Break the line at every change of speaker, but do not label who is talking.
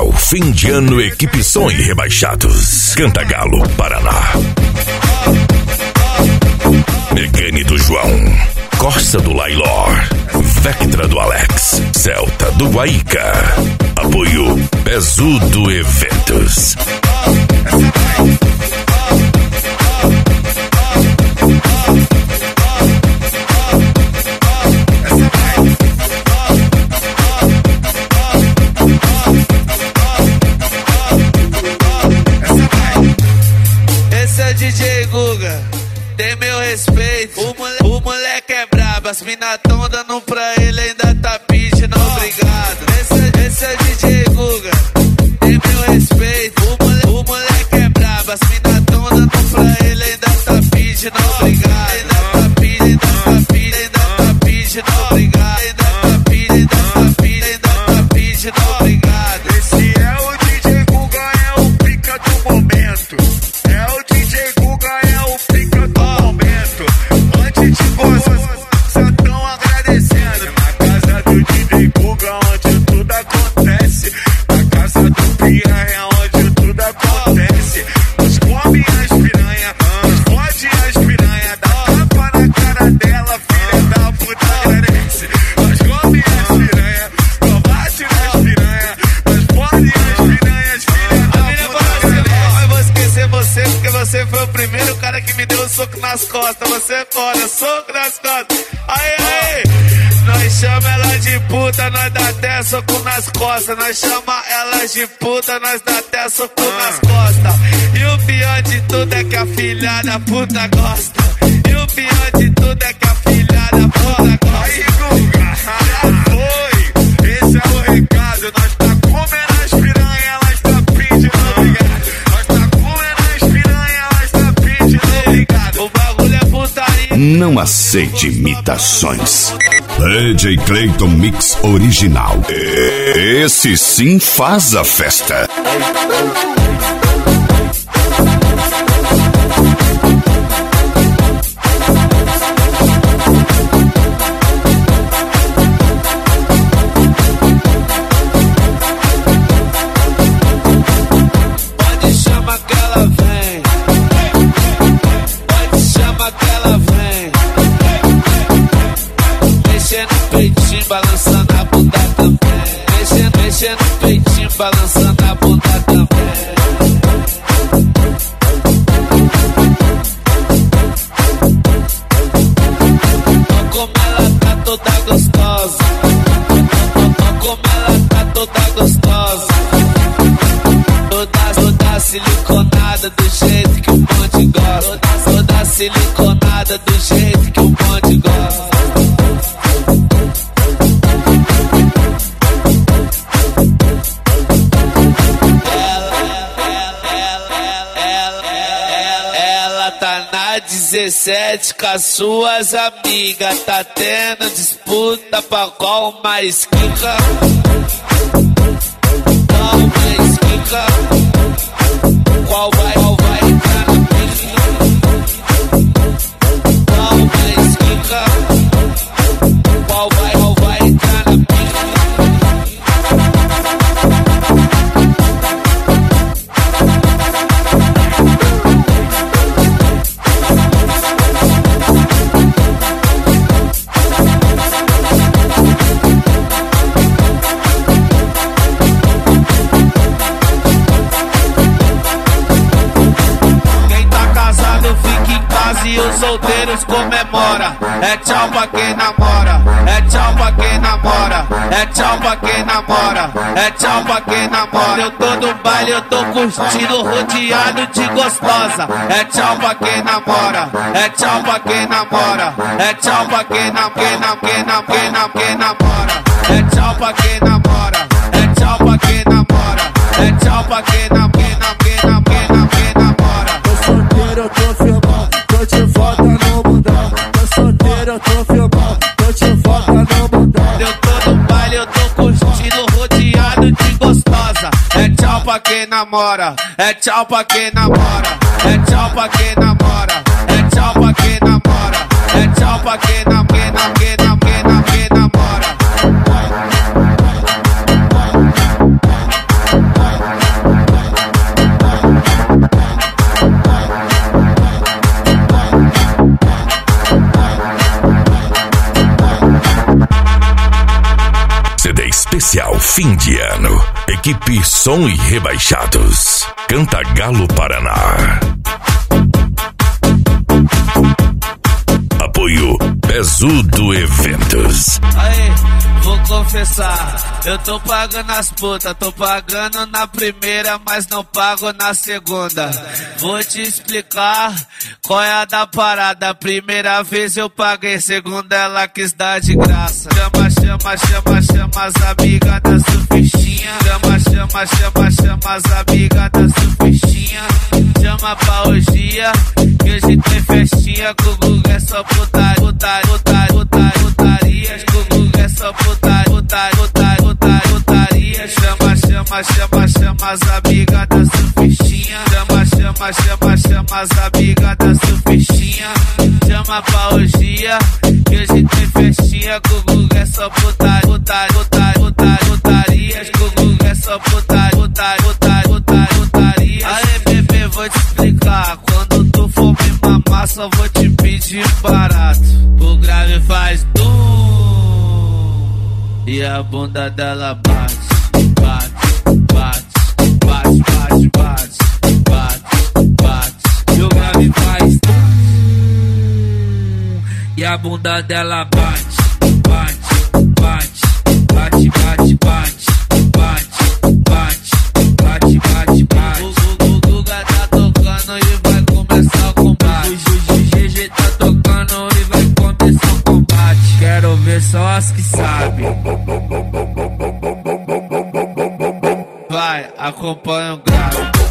Original, fim de ano, equipe som e rebaixados. Cantagalo, Paraná. Megane do João, Corsa do Lailor, Vectra do Alex, Celta do Guaica. Apoio Pesudo Eventos.
Esse é DJ Guga, tem meu respeito. O moleque é brabo, as mina tão dando pra ele, ainda tá pedindo obrigado. Esse é DJ Guga, tem meu respeito. O moleque é brabo, as mina tão dando pra ele, ainda tá pedindo obrigado. Ainda tá pedindo obrigado. Ainda tá pedindo obrigado.
Esse é o DJ Guga, é o pica do momento. É o DJ Guga, é o pica do momento. Antes de gozar, só tão agradecendo. Na casa do DJ Guga, onde tudo acontece. Na casa do Piranha, onde tudo acontece. Nós come as piranha, nós fode as piranha. Dá tapa na cara dela, filha da puta agradece. Nós come as piranha, nós bate nas piranha. Nós fode as piranhas, filha da puta agradece.
Eu vou esquecer você, porque você foi o primeiro cara que me deu um soco nas costas. Você é foda, soco nas costas. Aí, nós chama ela de puta, nós dá até soco nas costas. Nós chama ela de puta, nós dá até soco nas costas. E o pior de tudo é que a filha da puta gosta. E o pior de tudo é que a filha da puta gosta.
Aí, Guga, foi. Esse é o recado. Nós tá comendo as piranha, elas tá pedindo obrigado. Nós tá comendo as piranha, elas tá pedindo obrigado.
O bagulho é putaria.
Não aceite imitações. DJ Clayton Mix Original. Esse sim faz a festa.
Pode chamar que ela vem. Pode chamar que ela vem. Mexendo no peitinho, balançando a bunda também. Mexendo no peitinho, balançando a bunda também. Ó como ela tá toda gostosa. Ó como ela tá toda gostosa. Toda siliconada do jeito que o bonde gosta. Toda siliconada do jeito que o bonde gosta. Ela tá na 17 com as suas amigas. Tá tendo disputa pra qual mais quica. Qual mais quica. Qual vai entrar na piscina? Qual mais quica? Qual vai entrar na piscina? E os solteiros comemora. É tchau pra quem namora. É tchau pra quem namora. É tchau pra quem namora. É tchau pra quem namora. Eu tô no baile, eu tô curtindo, rodeado de gostosa. É tchau pra quem namora. É tchau pra quem namora. É tchau pra quem namora. É tchau pra quem namora. É tchau pra quem namora. É tchau pra quem namora.
Tô solteiro, eu tô filmando. Tô de volta no mundão. Tô solteiro, eu tô filmando. Tô de volta no mundão.
Eu tô no baile, eu tô curtindo, rodeado de gostosa. É tchau pra quem namora. É tchau pra quem namora. É tchau pra quem namora. É tchau pra quem namora. É tchau pra quem namora.
especial fim de ano. Equipe Som e Rebaixados. Cantagalo, Paraná. Apoio Pesudo Eventos.
Aí, vou confessar, eu tô pagando as putas, tô pagando na primeira, mas não pago na segunda. Vou te explicar qual é a da parada. Primeira vez eu paguei, segunda ela quis dar de graça. Chama, chama, chama, chama as amigas da surfistinha. Chama, chama, chama, chama as amigas da surfistinha. Chama pra orgia, que hoje tem festinha. Gugu é só putaria, putaria, putaria, putaria. Gugu é só putaria, putaria, putaria, putaria. Chama, chama, chama, chama as amigas da surfistinha. Chama, chama, chama, chama as amigas da surfistinha. Chama pra orgia, que hoje tem festinha. Gugu é só putaria, putaria, putaria, putaria, putaria. Gugu é só putaria, putaria, putaria, putaria, putaria. Aê, bebê, vou te explicar. Quando tu for me mamar, só vou te pedir barato. O grave faz e a bunda dela bate, bate, bate, bate, bate, bate, bate, bate. E o grave faz e a bunda dela bate, bate, bate, bate, bate, bate, bate, bate, bate, bate. O Guga tá tocando e vai começar o combate. O GG tá tocando e vai começar o combate. Quero ver só as que sabem. Vai, acompanha o grave.